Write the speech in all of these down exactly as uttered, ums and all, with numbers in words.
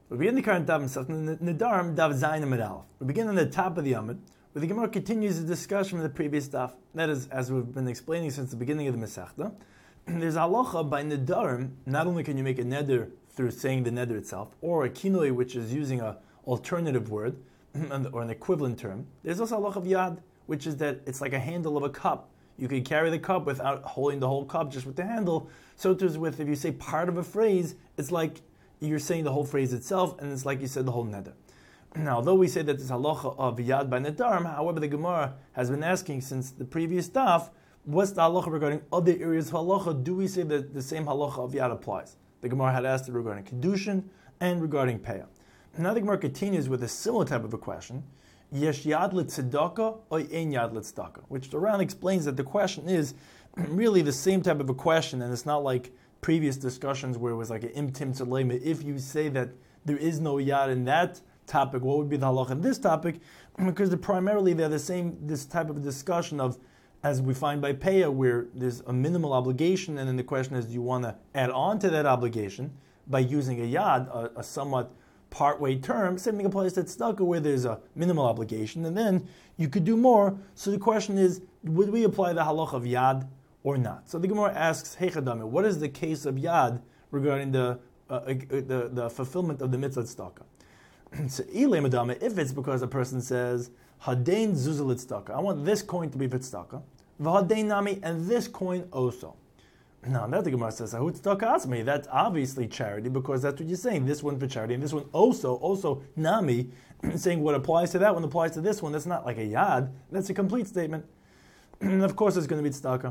We begin the current Daf Masechta Nedarim Daf Zayin Amud Aleph. We begin on the top of the Amud, where the Gemara continues the discussion from the previous Daf. That is, as we've been explaining since the beginning of the Masechta, there's a halacha by Nedarim. Not only can you make a neder through saying the neder itself, or a kinoi, which is using an alternative word, or an equivalent term. There's also a halacha of yad, which is that it's like a handle of a cup. You can carry the cup without holding the whole cup, just with the handle. So it is with, if you say part of a phrase, it's like you're saying the whole phrase itself, and it's like you said the whole neder. Now, although we say that this halacha of yad by nedarim, however, the Gemara has been asking since the previous daf, what's the halacha regarding other areas of halacha? Do we say that the same halacha of yad applies? The Gemara had asked it regarding kedushin and regarding payah. Now the Gemara continues with a similar type of a question. Yesh yad l'tzedakah or ein yad l'tzedakah, which the Ran explains that the question is really the same type of a question, and it's not like previous discussions where it was like an imtim tzalema. If you say that there is no yad in that topic, what would be the halach in this topic? Because they're primarily they're the same, this type of discussion of, as we find by payah, where there's a minimal obligation, and then the question is, do you want to add on to that obligation by using a yad, a, a somewhat part-way term? Same thing applies to tzedakah, where there's a minimal obligation, and then you could do more. So the question is, would we apply the halach of yad or not? So the Gemara asks, Hey Chadame, what is the case of yad regarding the uh, the, the fulfillment of the mitzvah tzedakah? So if it's because a person says, Hadein zuzah tzedakah, I want this coin to be for tzedakah, v'hadein nami, and this coin also. Now, that the Gemara says, me. That's obviously charity, because that's what you're saying. This one for charity, and this one also, also nami, saying what applies to that one applies to this one. That's not like a yad. That's a complete statement. And of course, it's going to be tzedakah.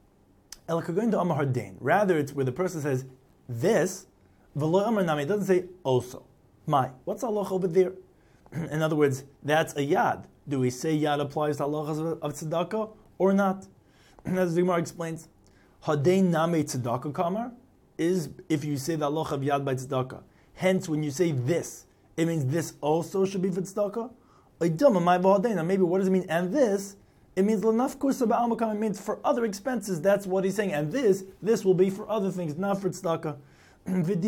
Rather, it's where the person says this, v'lo amar nami. It doesn't say also. My, what's halach over there? In other words, that's a yad. Do we say yad applies to halachas of tzedakah or not? As the Gemara explains, Hadein name tzedakah kamar is if you say the halacha of yad by tzedakah. Hence, when you say this, it means this also should be for tzedakah. Now, maybe what does it mean? And this, it means l'nafkusa ba'almakam. It means for other expenses. That's what he's saying. And this, this will be for other things, not for tzedakah. And he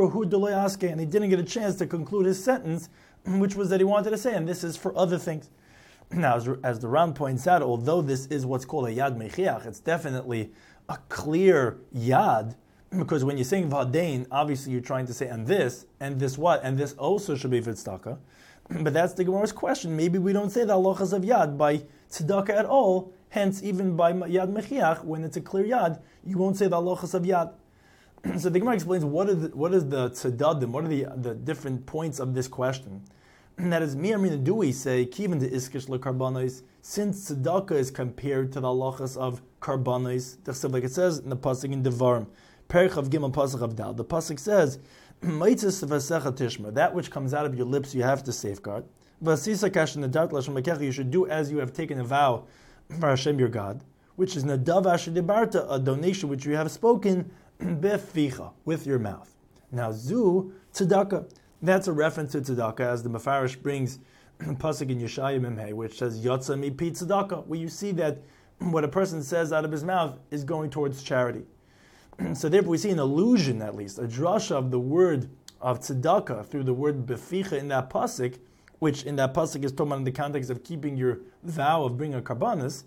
didn't get a chance to conclude his sentence, which was that he wanted to say, and this is for other things. Now, as, as the Ram points out, although this is what's called a yad mechiach, it's definitely a clear yad, because when you're saying v'hadein, obviously you're trying to say, and this, and this what, and this also should be for tzedakah. But that's the Gemara's question. Maybe we don't say the halachas of yad by tzedakah at all, hence even by yad mechiach, when it's a clear yad, you won't say the halachas of yad. So the Gemara explains what is the, what is the tzadadim, what are the, the different points of this question. And that is, Miyamina, do we say, Kivan de iskish lekarbanos, since tzedakah is compared to the halachas of karbanos, like it says in the pasuk in Devarim, Perich of Gimel pasuk of Dal. The pasuk says, Maitzis v'asecha tishma, that which comes out of your lips you have to safeguard. V'asisa kash nedat l'Hashem Elokecha, you should do as you have taken a vow for Hashem your God, which is nadav asher debarta, a donation which you have spoken beficha, with your mouth. Now, zu tzedakah, that's a reference to tzedakah, as the Mefarish brings pasuk in Yeshaya Memhei, which says yotza mipi tzedakah, where you see that what a person says out of his mouth is going towards charity. So therefore, we see an allusion, at least a drasha of the word of tzedakah through the word beficha in that pasuk, which in that pasuk is talking about in the context of keeping your vow of bringing a karbanis.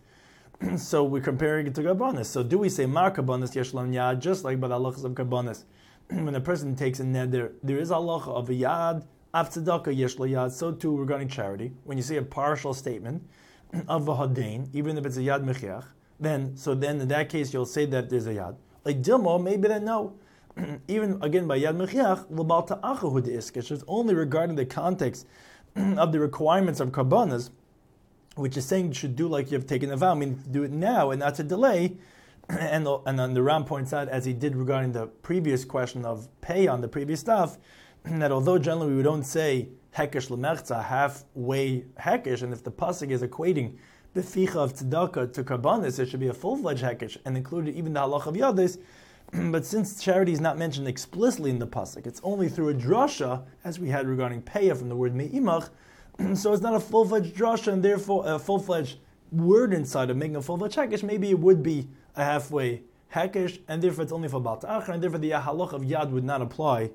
So we're comparing it to karbanis. So do we say mar karbanis yeshlam yad, just like by the halachas of karbanis? When a person takes a neder, there is a halacha of a yad, af tzedakah yeshla yad. So too regarding charity, when you say a partial statement of a hadein, even if it's a yad mechiach, then so then in that case you'll say that there's a yad. Like dilmo, maybe then no. Even again by yad mechiach, l'bal ta'achahu de'iskish. It's only regarding the context of the requirements of karbanis, which is saying you should do like you have taken a vow, meaning to do it now and not to delay. And and then the Ram points out, as he did regarding the previous question of pay on the previous stuff, that although generally we don't say hekesh lemechza, halfway hekesh, and if the pasuk is equating the ficha of tzedakah to karbanis, it should be a full-fledged hekesh, and included even the halach of yadis. But since charity is not mentioned explicitly in the pasuk, it's only through a drasha, as we had regarding payah from the word me'imach, so it's not a full-fledged drasha, and therefore a full-fledged word inside of making a full-fledged hekesh. Maybe it would be a halfway hekesh, and therefore it's only for Baal Ta'achar, and therefore the halach of yad would not apply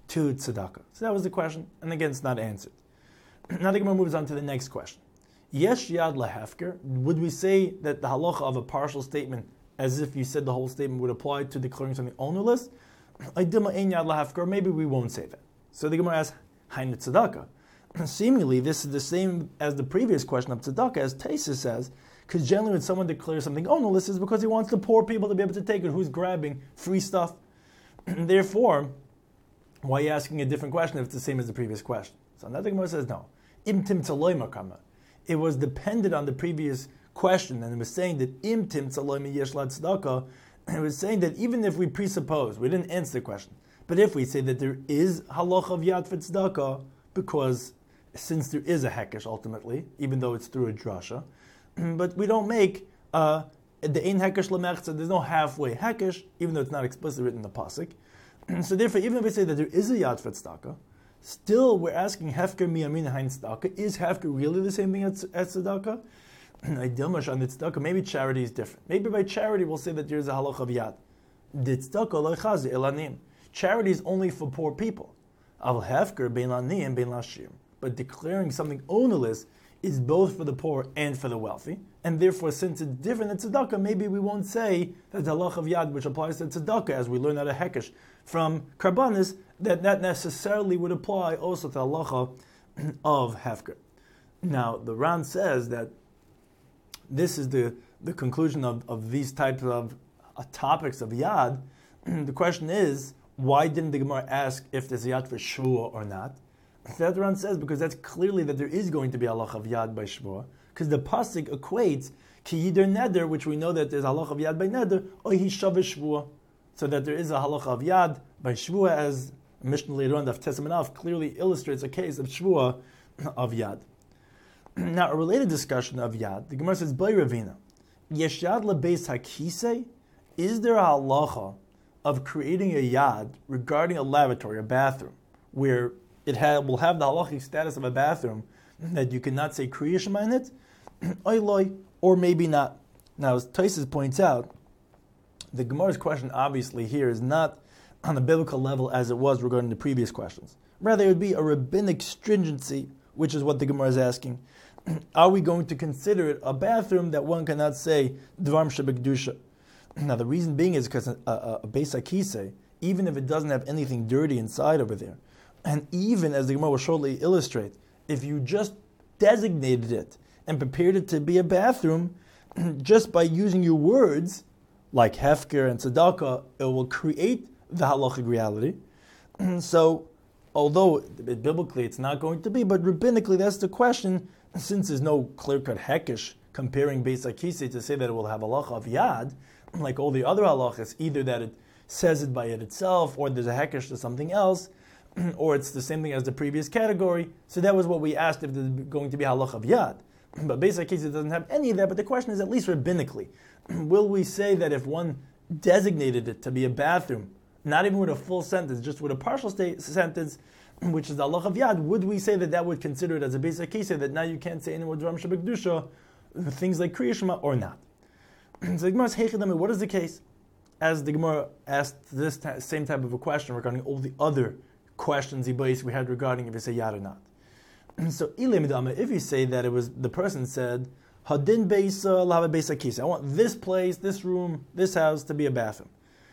to tzedakah? So that was the question, and again, it's not answered. Now the Gemara moves on to the next question. Yesh yad lahefker. Would we say that the halacha of a partial statement, as if you said the whole statement, would apply to declaring something ownerless? Idilma ein yad lahefker. Maybe we won't say that. So the Gemara asks, hainu tzedakah. Seemingly, this is the same as the previous question of tzedakah, as Taisa says, because generally when someone declares something ownerless, is because he wants the poor people to be able to take it, who's grabbing free stuff. Therefore, why are you asking a different question if it's the same as the previous question? So now the Gemara says, no. Imtim tzaloy makama. It was dependent on the previous question, and it was saying that imtim tzaloy yesh la tzedakah, and it was saying that even if we presuppose, we didn't answer the question, but if we say that there is halacha of yad for tzedakah, because since there is a hekesh ultimately, even though it's through a drasha, but we don't make uh, the ein hekesh lemechza, there's no halfway hekesh, even though it's not explicitly written in the pasuk. So therefore, even if we say that there is a yad for tzedakah, still we're asking hefker miyamin hein tzedakah. Is hefker really the same thing as, as tzedakah? Maybe charity is different. Maybe by charity we'll say that there's a halach of yad. Charity is only for poor people. Al hefker bein lani and bein lashir. But declaring something ownerless is both for the poor and for the wealthy. And therefore, since it's different than tzedakah, maybe we won't say that the halach of yad, which applies to tzedakah, as we learn out of hekesh from karbanis, that that necessarily would apply also to the halacha of hefker. Now, the Ran says that this is the, the conclusion of, of these types of uh, topics of yad. The question is, why didn't the Gemara ask if there's yad for shvua or not? That Ran says because that's clearly that there is going to be halacha of yad by shvua, because the pasuk equates ki yider neder, which we know that there's halacha of yad by neder, or he shavish shvua, so that there is a halacha of yad by shvua, as Mishnah later on, Daf Tesam Enough, clearly illustrates a case of shvua of yad. Now, a related discussion of yad, the Gemara says, Bay Ravina, yesh yad lebeis hakisei, is there a halacha of creating a yad regarding a lavatory, a bathroom, where it ha- will have the halachic status of a bathroom, that you cannot say Kriya Shema in it, oiloi, or maybe not. Now, as Taisus points out, the Gemara's question obviously here is not on a biblical level as it was regarding the previous questions. Rather, it would be a rabbinic stringency, which is what the Gemara is asking. Are we going to consider it a bathroom that one cannot say Dvarim Shebekdusha? Now, the reason being is because a, a, a Beis HaKisei, even if it doesn't have anything dirty inside over there, and even, as the Gemara will shortly illustrate, if you just designated it and prepared it to be a bathroom, just by using your words, like hefker and tzedakah, it will create the halachic reality. So, although biblically it's not going to be, but rabbinically that's the question, since there's no clear-cut hekesh comparing Beis HaKisei to say that it will have halacha of yad, like all the other halachas, either that it says it by it itself, or there's a hekesh to something else, or it's the same thing as the previous category. So that was what we asked if there's going to be halacha of yad. But Beis HaKisei doesn't have any of that, but the question is at least rabbinically. Will we say that if one designated it to be a bathroom, not even with a full sentence, just with a partial sta- sentence, which is the halacha of yad, would we say that that would consider it as a Beis HaKisei, that now you can't say anymore Dvarim Shebekdusha, things like Kriya Shema, or not? So the Gemara says, what is the case? As the Gemara asked this t- same type of a question regarding all the other questions we had regarding if you say yad or not. So, if you say that it was, the person said, Hadin Beisa, Lava Beis HaKisei, I want this place, this room, this house to be a bathroom.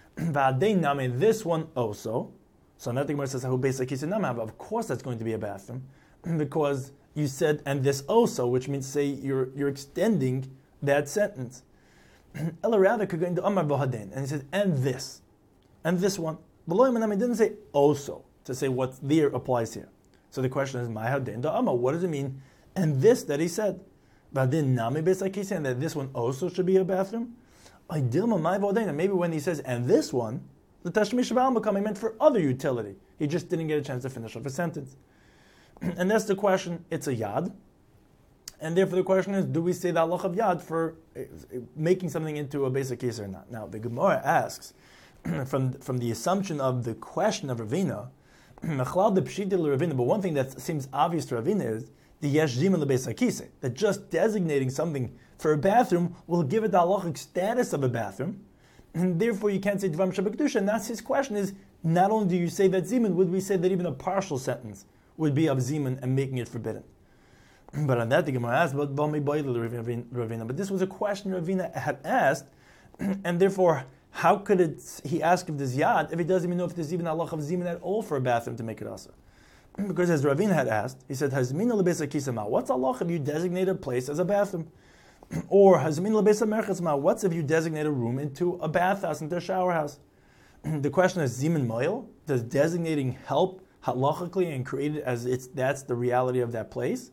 This one also. So now the Gemara says, of course that's going to be a bathroom, because you said, and this also, which means say you're you're extending that sentence. Ella rather could go into Amar Bohadin, and he says, and this, and this one. It didn't say also, to say what there applies here. So the question is, my hadin da Amar, what does it mean? And this that he said, and that this one also should be a bathroom? Maybe when he says, and this one, the Tashmish Ba'al he meant for other utility. He just didn't get a chance to finish off a sentence. And that's the question, it's a yad. And therefore the question is, do we say the halach of yad for making something into a Beis HaKisei or not? Now, the Gemara asks, from, from the assumption of the question of Ravina, but one thing that seems obvious to Ravina is, the yesh zimun lebeis hakisei, that just designating something for a bathroom will give it the halachic status of a bathroom, and therefore you can't say dvarim shebekdusha. And that's his question: is not only do you say that Zimun, would we say that even a partial sentence would be of Zimun and making it forbidden? But on that, the Gemara asked, but Ravina. But this was a question Ravina had asked, and therefore, how could it? He ask if there's yad if he doesn't even know if there's even halach of zimun at all for a bathroom to make it asa? Because as Ravina had asked, he said, "Hazmin lebesa kisama." What's halach if you designate a place as a bathroom? Or Hazmin lebesa merchatzma. What's if you designate a room into a bathhouse, into a shower house? The question is zimun moil. Does designating help halachically and create it as it's that's the reality of that place?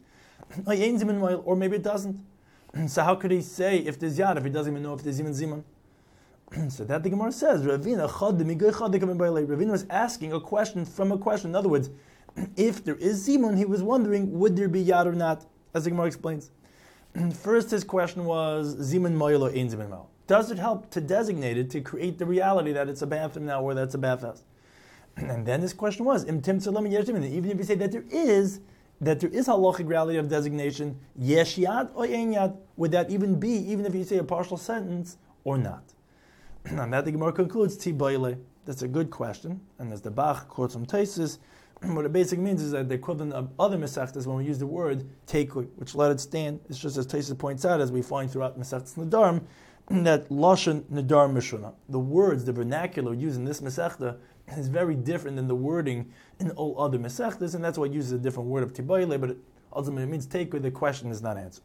Or maybe it doesn't. So how could he say if there's yad if he doesn't even know if there's even zimun? So that the Gemara says, Ravina Ravina was asking a question from a question. In other words, if there is zimun, he was wondering, would there be yad or not? As the Gemara explains. First, his question was, zimun moil or ein zimun moil. Does it help to designate it, to create the reality that it's a bathroom now or that's a bathhouse? And then his question was, even if you say that there is, that there is halachic reality of designation, yesh yad or ein yad, would that even be, even if you say a partial sentence or not? And that the Gemara concludes, Tibayle. That's a good question. And as the Bach quotes from Taisus, what it basically means is that the equivalent of other Masechtas, when we use the word teikui, which let it stand, it's just as Taisus points out, as we find throughout Masechtas Nedarim, that Lashon Nedar Mishuna. The words, the vernacular used in this Masechta is very different than the wording in all other Masechtas, and that's why it uses a different word of Tibayle, but it ultimately means teikui. The question is not answered.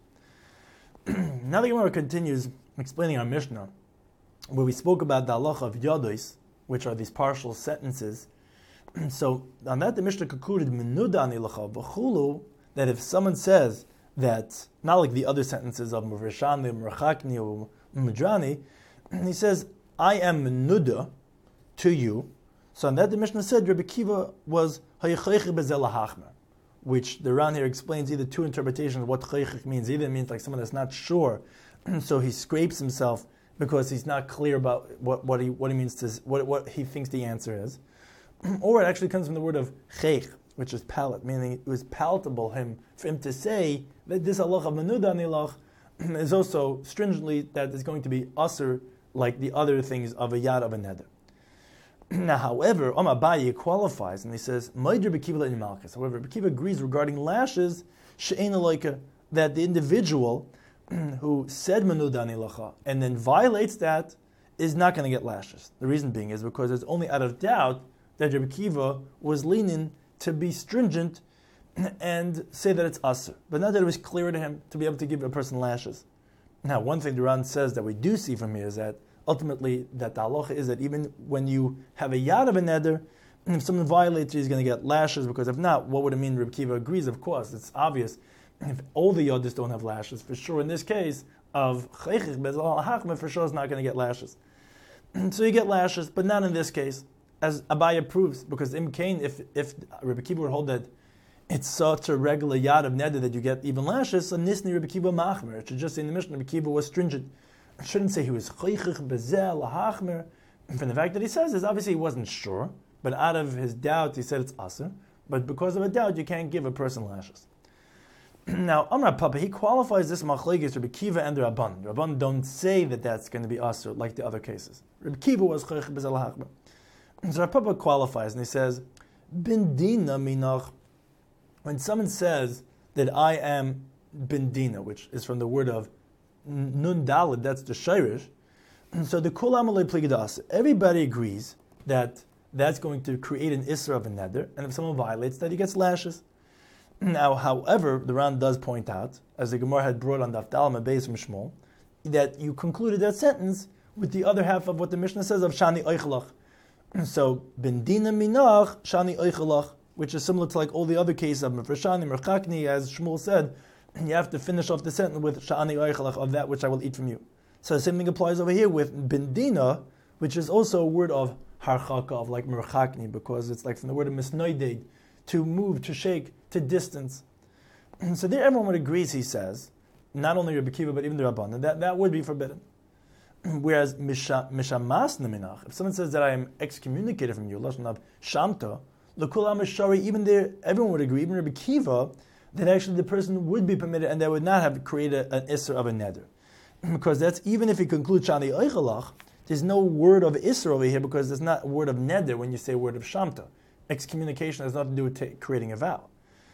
Now the Gemara continues explaining our Mishnah, where we spoke about the halacha of yados, which are these partial sentences. So on that, the Mishnah concluded menuda nilacha v'chulu, that if someone says that, not like the other sentences of murishani, murachakni, or mudrani, he says, I am menuda to you. So on that, the Mishnah said Rabbi Kiva was hayichayich bezel hachmer, which the Ran here explains either two interpretations of what chayich means. Either it means like someone that's not sure, so he scrapes himself because he's not clear about what, what he what he means to what what he thinks the answer is, or it actually comes from the word of cheich, which is palate, meaning it was palatable him for him to say that this halacha of menuda nilach is also stringently that is going to be usher like the other things of a yad of a neder. Now, however, Om Abaye qualifies and he says Moider b'kiva in malchus. However, b'kiva agrees regarding lashes she'ein aloika, that the individual who said menuda nilacha and then violates that is not going to get lashes. The reason being is because it's only out of doubt that Rabbi Kiva was leaning to be stringent and say that it's asur, but not that it was clear to him to be able to give a person lashes. Now, one thing the Ran says that we do see from here is that ultimately that the halacha is that even when you have a yad of a neder, if someone violates it, he's going to get lashes, because if not, what would it mean? Rabbi Kiva agrees, of course, it's obvious. If all the yodis don't have lashes, for sure in this case of chaychich bezal hachma, for sure is not going to get lashes. So you get lashes, but not in this case, as Abaya proves, because im kain, if if Rabbi Kiva would hold that it's such a regular yad of neder that you get even lashes, so nisni Rabbi Kiva machmer. It should just say in the Mishnah Rabbi Kiva was stringent. It shouldn't say he was chaychich bezel hachmer. And from the fact that he says this, obviously he wasn't sure, but out of his doubt he said it's asur. But because of a doubt, you can't give a person lashes. Now, Amar Papa, he qualifies this machlekes Rabbi Kiva and the Rabban. The Rabban don't say that that's going to be asur like the other cases. Rabbi Kiva was chaychich bezel hachmer. So Rabbi Papa qualifies and he says, bin dina minach. When someone says that I am bin dina, which is from the word of nun dalid, that's the shirish. So the kol amalei pligadas, everybody agrees that that's going to create an isra of a neder, and if someone violates that, he gets lashes. Now, however, the Ran does point out, as the Gemara had brought on Daf Dalma Beis from Shmuel, that you concluded that sentence with the other half of what the Mishnah says of shani oichelach. So bin dina minach shani oichelach, which is similar to like all the other cases of mefreshani, merchakni, as Shmuel said, you have to finish off the sentence with shani oichelach, of that which I will eat from you. So the same thing applies over here with bin dina, which is also a word of harchaka, of like merchakni, because it's like from the word of misnoided, to move, to shake, to distance. So there everyone would agree, he says, not only Rabbi Kiva, but even the Rabban, that that would be forbidden. Whereas mishamas neminach, if someone says that I am excommunicated from you, lashon of shamta, l'kulam shari, even there everyone would agree, even Rabbi Kiva, that actually the person would be permitted, and that would not have created an isser of a neder, because that's even if he concludes shani oichelach, there's no word of Isser over here because there's not a word of Neder when you say a word of Shamta. Excommunication has nothing to do with t- creating a vow.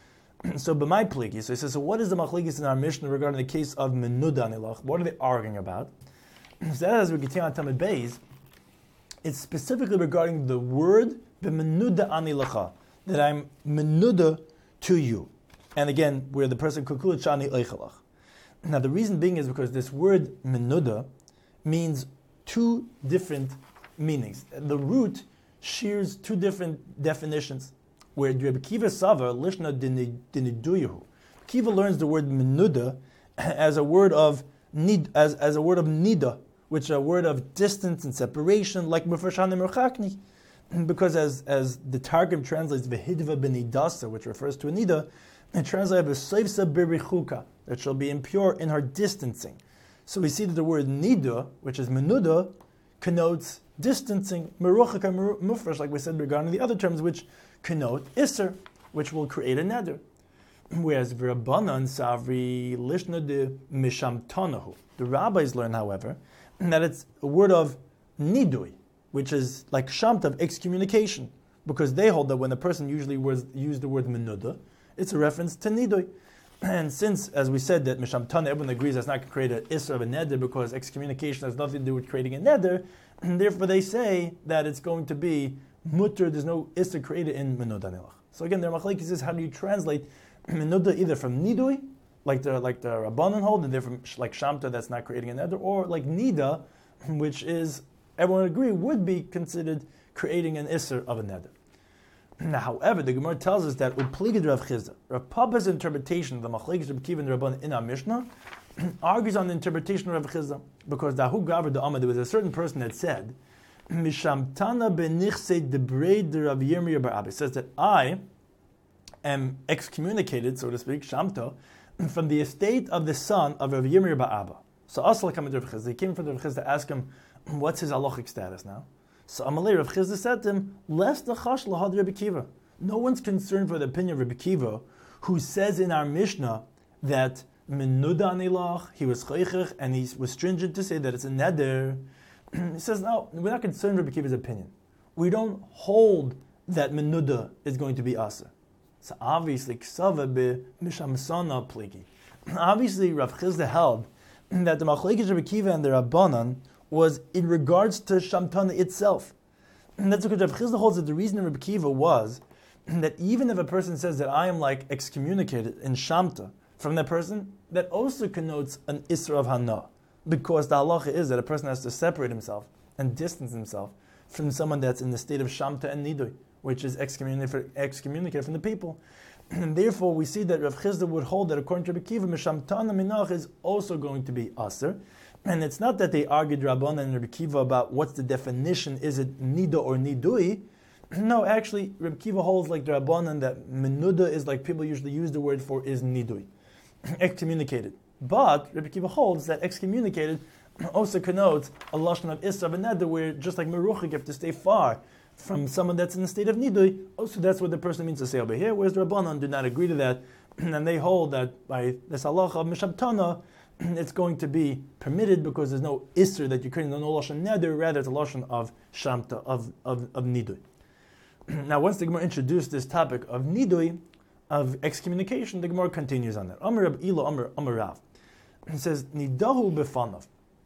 So, b'may pligi, so he says, so what is the machlekes in our Mishnah regarding the case of Menuda Nilach? What are they arguing about? So as we continue on Tamid Beis, it's specifically regarding the word b'menuda anilacha, that I'm menuda to you. And again, where the person kukulat shani eichalach. Now the reason being is because this word menuda means two different meanings. The root shares two different definitions. Where Rebbe Kiva Sava lishna diniduyahu, Kiva learns the word menuda as a word of nid, as, as a word of nida, which is a word of distance and separation, like Mefreshani Merchakni. Because as, as the Targum translates Vehidva benidasa, which refers to a nida, it translates V'seivsa birichuka, that shall be impure in her distancing. So we see that the word nida, which is menuda, connotes distancing, meruchak and mufresh, like we said regarding the other terms, which connote isser, which will create a neder. Whereas v'rabbanan savri lishna de misham tonahu. The rabbis learn, however, that it's a word of nidui, which is like shamt of excommunication, because they hold that when a person usually was, used the word menuda, it's a reference to nidui. And since, as we said, that misham tana, everyone agrees that's not going to create an isser of a neder because excommunication has nothing to do with creating a neder, and therefore they say that it's going to be mutter, there's no isser created in menuda nilach. So again, their machlekes is how do you translate menuda either from nidui, like the like the Rabbanan hold, and they're from like shamta that's not creating a neder, or like nida, which is, everyone agree, would be considered creating an isser of a neder. Now, however, the Gemara tells us that upligid Rav Chizda, Rav Papa's interpretation of the machlekes Rav Kiva and Rabban in our Mishnah argues on the interpretation of Rav Chizda, because Dahu Gavar the Amad, there was a certain person that said, Mishamtana benichse debrei de Rav Yirmiyah bar Abba. It says that I am excommunicated, so to speak, Shamta, from the estate of the son of Rav Yirmiyah bar Abba. So Asla came to Rav Chizda. He came from Rav Chizda to ask him, what's his halachic status now? So Amalei Rav Chizda said to him, Lest the chash lahad Rebbe Kiva. No one's concerned for the opinion of Rebbe Kiva, who says in our Mishnah that menuda nilach, he was chaychich, and he was stringent to say that it's a neder. He says, no, we're not concerned with Rebbe Kiva's opinion. We don't hold that menuda is going to be asa. So obviously, ksava be mishamsana pligi. Obviously, Rav Chizda held that the machlekes Rebbe Kiva and the Rabbanan was in regards to Shamtana itself. And that's because Rav Chizda holds that the reason Rebbe Kiva was that even if a person says that I am like excommunicated in Shamta from that person, that also connotes an Isra of Hana. Because the halacha is that a person has to separate himself and distance himself from someone that's in the state of Shamta and Nidui, which is excommunicated from the people. And therefore we see that Rav Chizda would hold that according to Rebbe Kiva, Mishamtana Minach is also going to be Aser. And it's not that they argued Rabbanan and Rebbe Kiva about what's the definition, is it Nida or Nidui? No, actually, Rebbe Kiva holds like the Rabbanan that Menuda is like people usually use the word for is Nidui, excommunicated. But Rebbe Kiva holds that excommunicated also connotes a lashon of Isra v'Neder, where just like Meruchik, you have to stay far from someone that's in the state of Nidui. Also, that's what the person means to say over here, whereas the Rabbanan do not agree to that, and they hold that by this halacha of Mishabtana, it's going to be permitted because there's no Isser that you create, no lashon Neder, rather it's a lashon of Shamta, of, of, of Nidui. Now, once the Gemara introduced this topic of Nidui, of excommunication, the Gemara continues on that. Amar Rab Ilo, Amar Amar Rav. It says, Nidahu befanav.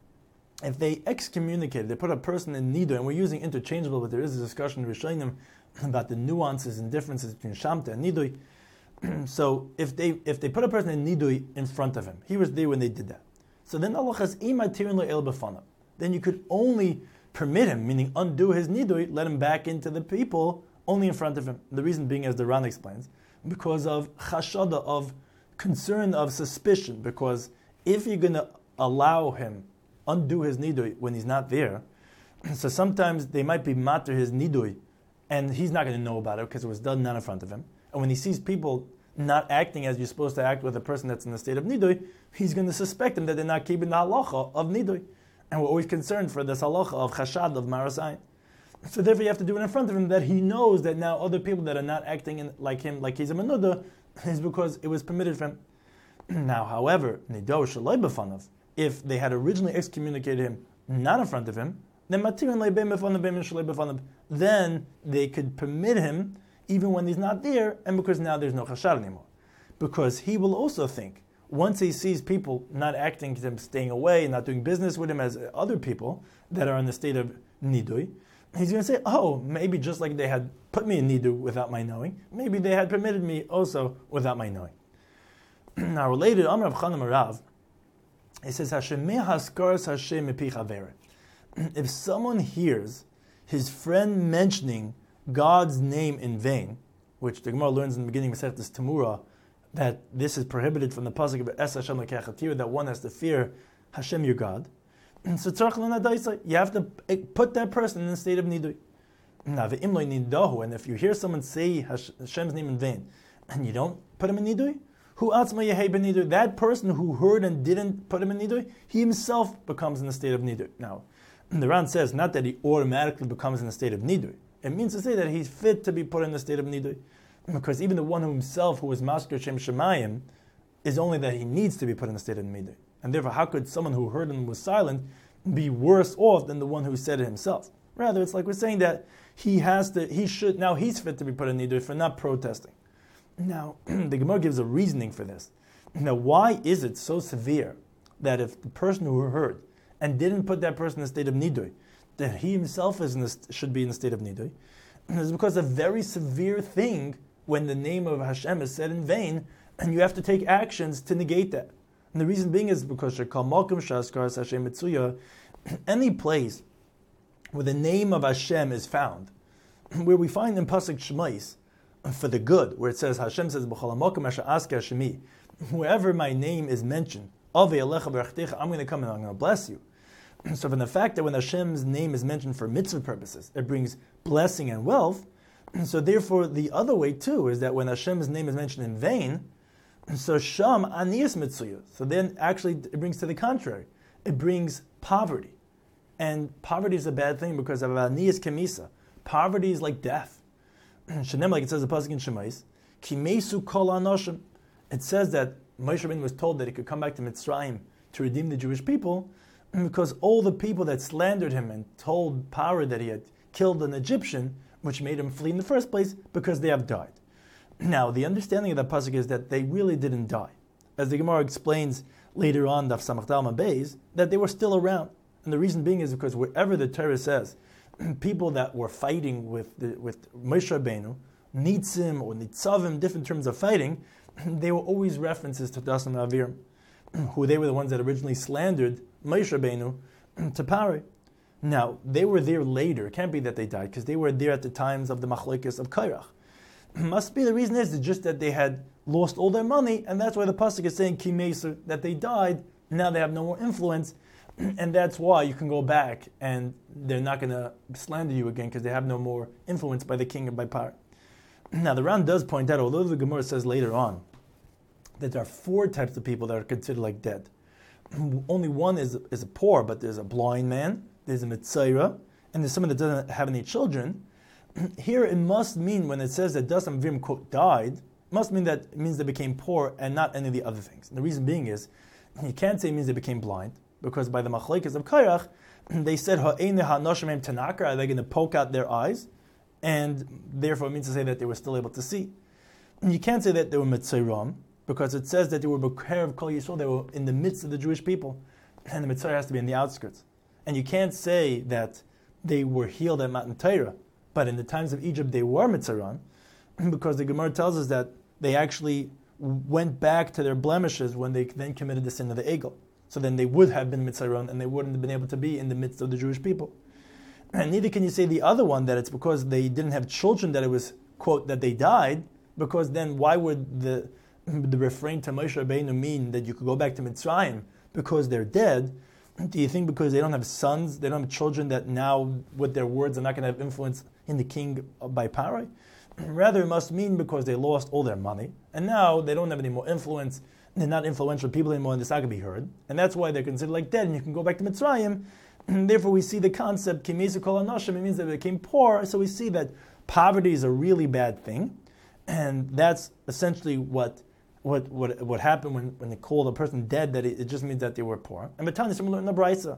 If they excommunicated, they put a person in Nidui, and we're using interchangeable, but there is a discussion in Rishonim about the nuances and differences between Shamta and Nidui. So if they if they put a person in Nidui in front of him, he was there when they did that. So then Allah has imatirin el befanav. Then you could only permit him, meaning undo his Nidui, let him back into the people, only in front of him. The reason being, as the Ran explains, because of chashada, of concern, of suspicion, because if you're going to allow him undo his nidui when he's not there, so sometimes they might be matter his nidui, and he's not going to know about it because it was done not in front of him. And when he sees people not acting as you're supposed to act with a person that's in the state of nidui, he's going to suspect them that they're not keeping the halacha of nidui. And we're always concerned for this halacha of chashad, of marasayin. So therefore you have to do it in front of him, that he knows that now other people that are not acting in, like him, like he's a menuda, is because it was permitted for him. Now, however, nido shaloi b'fanav, if they had originally excommunicated him not in front of him, then matirin le'beim b'fanav beim shalei b'fanav. Then they could permit him even when he's not there, and because now there's no chashad anymore. Because he will also think, once he sees people not acting to him, staying away, not doing business with him as other people that are in the state of nidui, he's going to say, oh, maybe just like they had put me in nidui without my knowing, maybe they had permitted me also without my knowing. Now related, Amar Rav Chanan Rav, he says, Hashem haskaras Hashem mepi chaveret. If someone hears his friend mentioning God's name in vain, which the Gemara learns in the beginning of Masechtas Tamura, that this is prohibited from the pasuk of Es Hashem L'Kechatir, that one has to fear Hashem your God. So you have to put that person in the state of nidui. Now the imloi nidahu, and if you hear someone say Hashem's name in vain, and you don't put him in nidui, who atzma yehei ben nidui? That person who heard and didn't put him in nidui, he himself becomes in the state of nidui. Now, the Ran says not that he automatically becomes in the state of nidui. It means to say that he's fit to be put in the state of nidui. Because even the one who himself, who is Masker Shem Shemayim, is only that he needs to be put in the state of nidui. And therefore, how could someone who heard and was silent be worse off than the one who said it himself? Rather, it's like we're saying that he has to, he should, now he's fit to be put in nidui for not protesting. Now, the Gemara gives a reasoning for this. Now, why is it so severe that if the person who heard and didn't put that person in the state of nidui, that he himself is in the, should be in the state of nidui? It's because a very severe thing when the name of Hashem is said in vain, and you have to take actions to negate that. And the reason being is because any place where the name of Hashem is found, where we find in Pasuk Shemais, for the good, where it says, Hashem says, wherever my name is mentioned, I'm going to come and I'm going to bless you. So from the fact that when Hashem's name is mentioned for mitzvah purposes, it brings blessing and wealth, so therefore the other way too is that when Hashem's name is mentioned in vain, so sham aniyas mitzuya. So then actually it brings to the contrary. It brings poverty. And poverty is a bad thing because of aniyas kemisa. Poverty is like death. Shenem, like it says in the pasuk in Shemais, kimesu kol anoshim. It says that Moshe Rabbeinu was told that he could come back to Mitzrayim to redeem the Jewish people, because all the people that slandered him and told Paro that he had killed an Egyptian, which made him flee in the first place, because they have died. Now, the understanding of that pasuk is that they really didn't die. As the Gemara explains later on, Daf Samach Dalma Beis, that they were still around. And the reason being is because wherever the Torah says, people that were fighting with the, with Moshe Rabbeinu, Nitzim or Nitzavim, different terms of fighting, they were always references to Dasan Aviram, who they were the ones that originally slandered Moshe Rabbeinu to Paro. Now, they were there later. It can't be that they died, because they were there at the times of the Machlokes of Kairach. Must be the reason is just that they had lost all their money, and that's why the pasuk is saying Ki Meser, that they died, now they have no more influence, and that's why you can go back and they're not going to slander you again, because they have no more influence by the king and by Paro. Now, the Ran does point out, although the Gemara says later on that there are four types of people that are considered like dead. Only one is, is a poor, but there's a blind man, there's a Mitzayra, and there's someone that doesn't have any children. Here it must mean, when it says that Dasan Avim, quote, died, must mean that it means they became poor and not any of the other things. And the reason being is, you can't say it means they became blind, because by the Machlokes of Kairach, they said, Ha'ene ha'noshim tanaka, are they going to poke out their eyes? And therefore it means to say that they were still able to see. And you can't say that they were Mitzayram, because it says that they were B'ker of Kol Yisrael, they were in the midst of the Jewish people, and the Mitzayra has to be in the outskirts. And you can't say that they were healed at Matan Torah, but in the times of Egypt they were Mitzayram, because the Gemara tells us that they actually went back to their blemishes when they then committed the sin of the Egel. So then they would have been Mitzayram, and they wouldn't have been able to be in the midst of the Jewish people. And neither can you say the other one, that it's because they didn't have children that it was, quote, that they died, because then why would the the refrain to Moshe Rabbeinu mean that you could go back to Mitzrayim because they're dead? Do you think because they don't have sons, they don't have children, that now with their words are not going to have influence in the king by Paro? Rather, it must mean because they lost all their money, and now they don't have any more influence, they're not influential people anymore, and it's not going to be heard. And that's why they're considered like dead, and you can go back to Mitzrayim. And therefore we see the concept, Kimesu Kol Anoshim, it means that they became poor, so we see that poverty is a really bad thing, and that's essentially what What, what what happened when, when they called a person dead, that it, it just means that they were poor. And Batani, similar in the Brisa,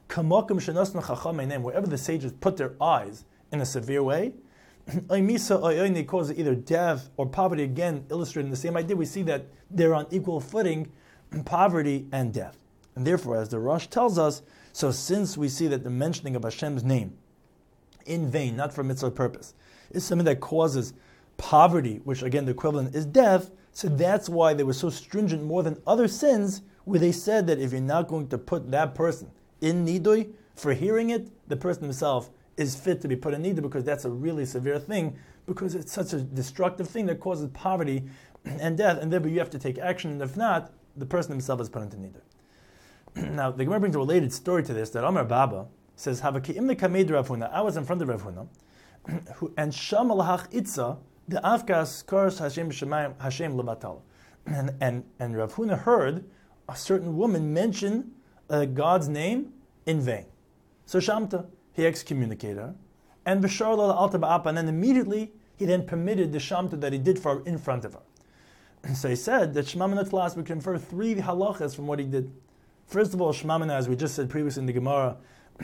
Kamokim shenosnu chachamei, wherever the sages put their eyes in a severe way, Oimisa Oyoini causes either death or poverty. Again, illustrating the same idea, we see that they're on equal footing, poverty and death. And therefore, as the Rosh tells us, so since we see that the mentioning of Hashem's name in vain, not for mitzvah purpose, is something that causes poverty, which again the equivalent is death, so that's why they were so stringent more than other sins, where they said that if you're not going to put that person in nidui for hearing it, the person himself is fit to be put in nidui, because that's a really severe thing, because it's such a destructive thing that causes poverty and death, and therefore you have to take action, and if not, the person himself is put into nidui. Now, the Gemara brings a related story to this, that Amar Baba says, Havaki'im lekamed Rav Huna, I was in front of Rav Huna, and Sham alahach itza, the Afkas kars Hashem b'shemayim Hashem lebatal. And and and Rav Huna heard a certain woman mention uh, God's name in vain. So Shamta, he excommunicated her, and b'shar la alta ba'apa, and then immediately he then permitted the Shamta that he did for her in front of her. So he said that Shema Mina Tlas, we can infer three halachas from what he did. First of all, Shema Mina, as we just said previously in the Gemara,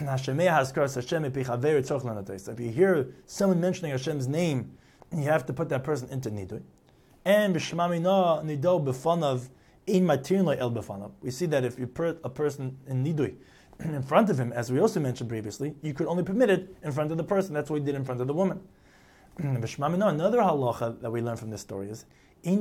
if you hear someone mentioning Hashem's name, you have to put that person into nidui. And we see that if you put a person in nidui in front of him, as we also mentioned previously, you could only permit it in front of the person. That's what he did in front of the woman. Another halacha that we learn from this story is, you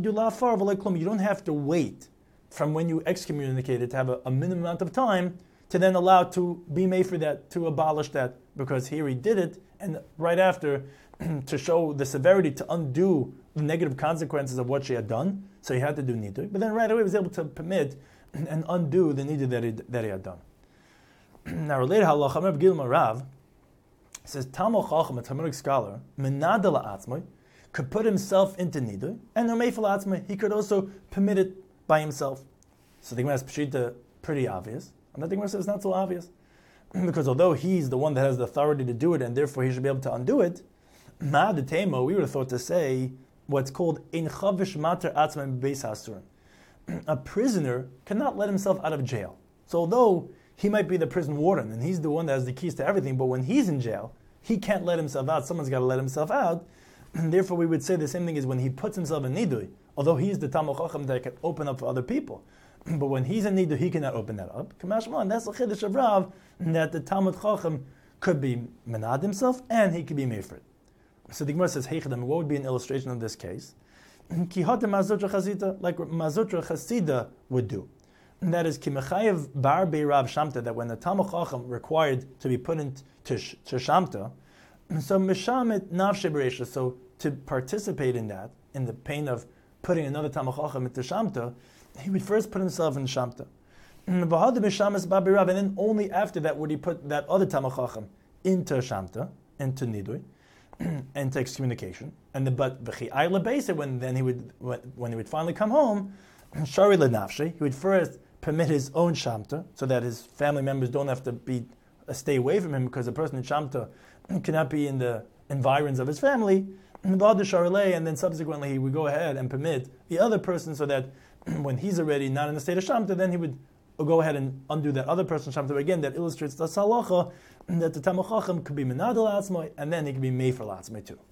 don't have to wait from when you excommunicated to have a, a minimum amount of time to then allow to be made for that, to abolish that, because here he did it, and right after, to show the severity, to undo the negative consequences of what she had done, so he had to do nidui, but then right away he was able to permit and undo the nidui that he, that he had done. Now, related halacha, Reb Gilma Rav says, Talmud Chacham, a Talmudic scholar, menada la'atzmai, could put himself into nidui, and nomei la'atzmai, he could also permit it by himself. So the Gemara is pshita pretty obvious. And I think says it's not so obvious. Because although he's the one that has the authority to do it, and therefore he should be able to undo it, ma de temo, we would have thought to say what's called in chavish mater atzman beis hasurim. A prisoner cannot let himself out of jail. So although he might be the prison warden, and he's the one that has the keys to everything, but when he's in jail, he can't let himself out. Someone's got to let himself out. And therefore we would say the same thing is when he puts himself in nidui, although he's the Talmud Chacham that can open up for other people. But when he's in nidui, he cannot open that up. And that's the chiddush of Rav, that the Talmud Chacham could be menad himself, and he could be made for it. So the Gemara says, Heichadam, what would be an illustration of this case? Kihata mazotra chasida, like mazotra chasida would do. And that is, Kimechayev bar be Rav Shamta, that when the Talmud Chacham required to be put into to, to Shamta, so mishamit nafshe bereisha, so to participate in that, in the pain of putting another Talmud Chacham into Shamta, he would first put himself in Shamta. And then only after that would he put that other Talmud Chacham into Shamta, into Nidui, into excommunication. And the but when then he would when he would finally come home, Shari Lenafshi, he would first permit his own Shamta, so that his family members don't have to be uh, stay away from him, because a person in Shamta cannot be in the environs of his family. And then subsequently he would go ahead and permit the other person, so that when he's already not in the state of Shamta, then he would go ahead and undo that other person's Shamta. Again, that illustrates the halacha that the Talmud Chacham could be menad l'Atzmai, and then he could be made for l'Atzmai too.